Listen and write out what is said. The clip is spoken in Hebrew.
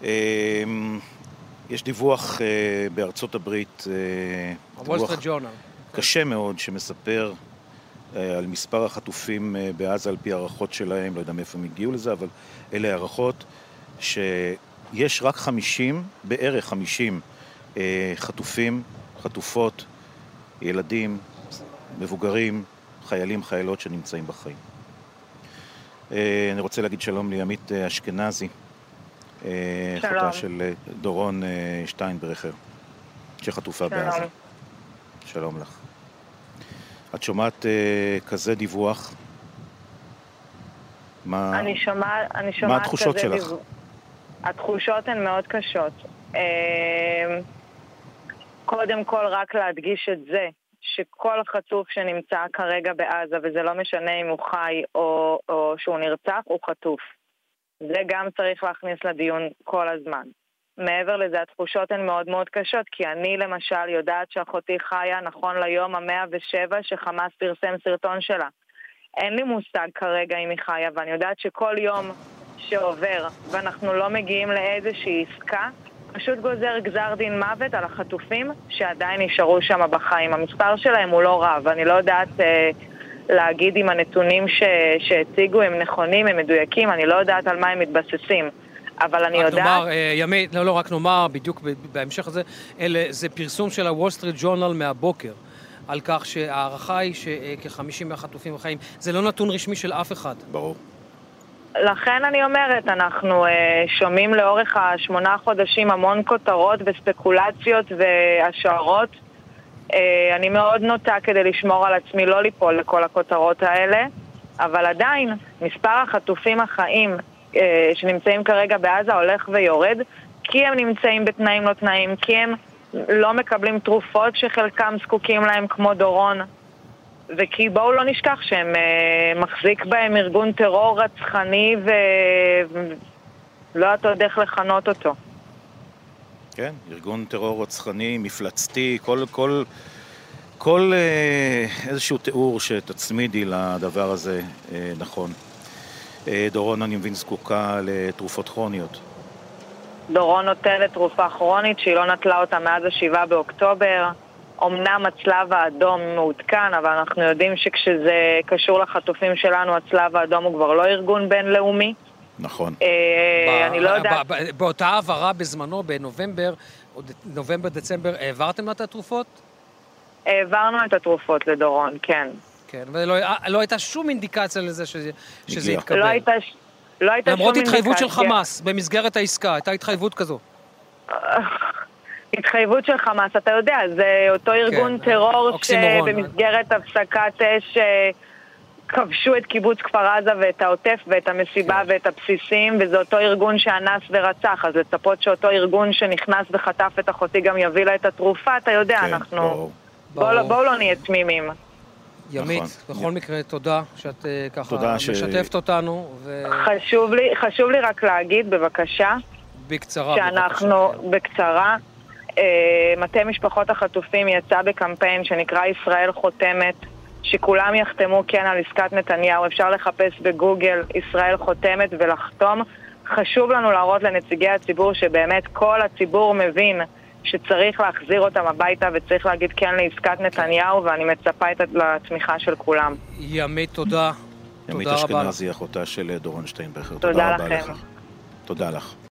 יש דיווח בארצות הברית, דיווח קשה מאוד, שמספר על מספר החטופים בעזה על פי הערכות שלהם, לא יודע מאיפה הם הגיעו לזה, אבל אלה הערכות שיש רק 50, בערך 50 חטופים, חטופות, ילדים, מבוגרים, חיילים, חיילות שנמצאים בחיים. אני רוצה להגיד שלום לימית אשכנזי, אחותה של דורון שטיינברכר, שחטופה בעזה. שלום לך. את שומעת כזה דיווח? מה התחושות שלך? התחושות הן מאוד קשות. קודם כל רק להדגיש את זה, שכל חטוף שנמצא כרגע בעזה, וזה לא משנה אם הוא חי או שהוא נרצח, הוא חטוף. זה גם צריך להכניס לדיון כל הזמן. מעבר לזה, התחושות הן מאוד מאוד קשות, כי אני למשל יודעת שאחותי חיה נכון ליום ה-107 שחמאס פרסם סרטון שלה. אין לי מושג כרגע אם היא חיה, ואני יודעת שכל יום שעובר ואנחנו לא מגיעים לאיזושהי עסקה, פשוט גוזר גזר דין מוות על החטופים שעדיין נשארו שם בחיים. המספר שלהם הוא לא רב, אני לא יודעת להגיד אם הנתונים שהציגו הם נכונים, הם מדויקים, אני לא יודעת על מה הם מתבססים. אבל אני יודעת... נאמר, ימית, לא, רק נאמר, בדיוק בהמשך הזה, זה פרסום של הוול סטריט ג'ורנל מהבוקר, על כך שהערכה היא שכ-50 מהחטופים בחיים. זה לא נתון רשמי של אף אחד. ברור. לכן אני אומרת, אנחנו שומעים לאורך 8 חודשים המון כותרות וספקולציות והשערות. אני מאוד נוטה כדי לשמור על עצמי לא ליפול לכל הכותרות האלה, אבל עדיין מספר החטופים החיים שנמצאים כרגע בעזה הולך ויורד, כי הם נמצאים בתנאים לא תנאים, כי הם לא מקבלים תרופות שחלקם זקוקים להם כמו דורון, וכי בואו לא נשכח שהם מחזיק בהם ארגון טרור רצחני ולא יודעת עוד איך לכנות אותו. כן, ארגון טרור רצחני, מפלצתי, כל איזשהו תיאור שתצמידי לדבר הזה נכון. דורון, אני מבין, זקוקה לתרופות כרוניות. דורון נוטלת תרופה כרונית שהיא לא נטלה אותה מאז 7 באוקטובר. אמנם הצלב האדום מעודכן, אבל אנחנו יודעים שכשזה קשור לחטופים שלנו, הצלב האדום הוא כבר לא ארגון בינלאומי. נכון. אני לא יודעת... באותה העברה בזמנו, בנובמבר-דצמבר, העברתם לה את התרופות? העברנו את התרופות לדורון, כן. כן, ולא הייתה שום אינדיקציה לזה שזה יתקבל. לא הייתה שום אינדיקציה. למרות התחייבות של חמאס במסגרת העסקה, הייתה התחייבות כזו. התחייבות של חמאס, אתה יודע, זה אותו ארגון טרור שבמסגרת הפסקת אש כבשו את קיבוץ כפר עזה ואת העוטף ואת המסיבה ואת הבסיסים, וזה אותו ארגון שאנס ורצח, אז לצפות שאותו ארגון שנכנס וחטף את אחותי גם יביא לה את התרופה, אתה יודע, אנחנו... בואו לא נהיה תמימים. ימית, בכל מקרה, תודה שאת ככה משתפת אותנו. חשוב לי רק להגיד, בבקשה, בקצרה, שאנחנו, בקצרה, מטה משפחות החטופים יצא בקמפיין שנקרא ישראל חותמת, שכולם יחתמו כן על עסקת נתניהו. אפשר לחפש בגוגל ישראל חותמת ולחתום. חשוב לנו להראות לנציגי הציבור שבאמת כל הציבור מבין שצריך להחזיר אותם הביתה וצריך להגיד כן לעסקת נתניהו, ואני מצפה לתמיכה של כולם. ימית, תודה. ימית אשכנזי, אחותה של דורון שטיינברכר. תודה לכם. תודה לך.